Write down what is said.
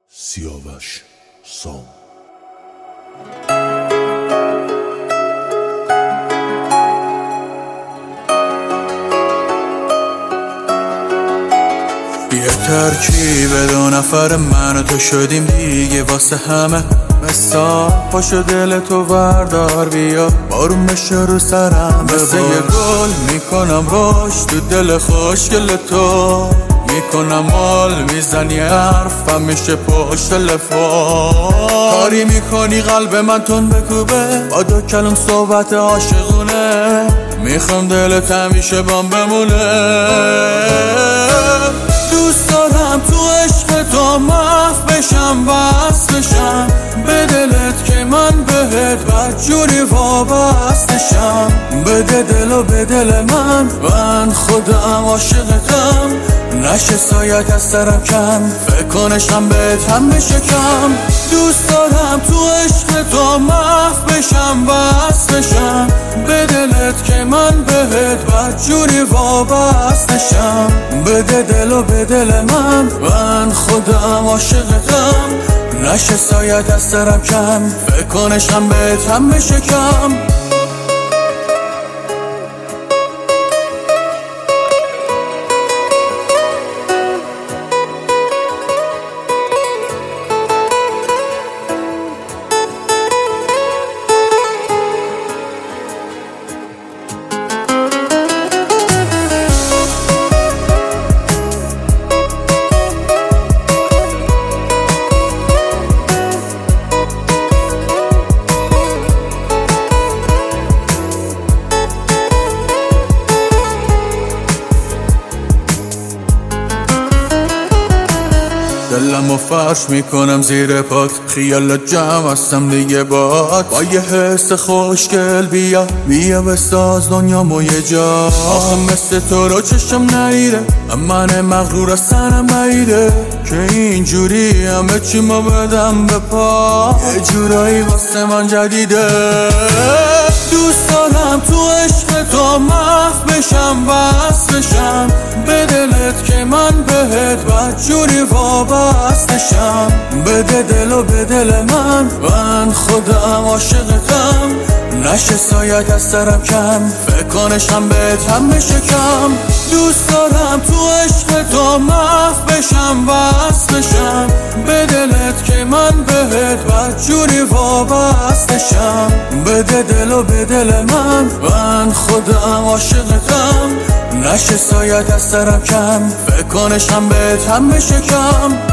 سیاوش سام. یه ترکیب دو نفر من و تو شدیم دیگه واسه همه مثال. پاشو دل تو وردار بیا بارون بشه رو سرم، مثل یه گل میکنم روش تو دل خوشگل تو، میکنم مال میزنی حرفم میشه پشت تلفن. کاری میکنی قلب من تون بکوبه با دو کلم صحبت عاشقونه، میخوام دلت همیشه بام بمونه. دوست دارم تو عشق تو محو بشم وصل بشم، به دلت که من بهت بدجوری وابستشم. بده دل و به دل من خودم عاشقتم، نشه سایت از سرم کم، فکر کنشم بهت هم بشکم. دوست دارم تو عشق تو محو بشم وصل بشم، به دلت که من بهت بدجوری وابستشم. بده دل و به دل من خودم عاشقتم، نشه سایت از سرم کم، فکر کنشم بهت هم بشکم. دلمو فرش میکنم زیر پات، خیالت جمع هستم دیگه با یه حس خوشگل بیا بساز دنیامو یه جا. آخه مثل تو رو چشم نیره، من مغرور از سرم بعیده که اینجوری همه چی ما بدم به پا، یه جورایی واسه من جدیده. دوست دارم تو عشق تو محو بشم وصل بشم، به دلت که من بهت بدجوری وابستشم. بده دل و به دل من خودم عاشقتم، نشه سایت از سرم کم، فکر کنشم بهت هم بشکم. دوست دارم تو عشق تو محو بشم وصل بشم، به دلت که من بهت بدجوری وابستشم. بده دل و به دل من خودم عاشقتم، نشه سایت از سرم کم، فکر کنشم بهت هم بشکم.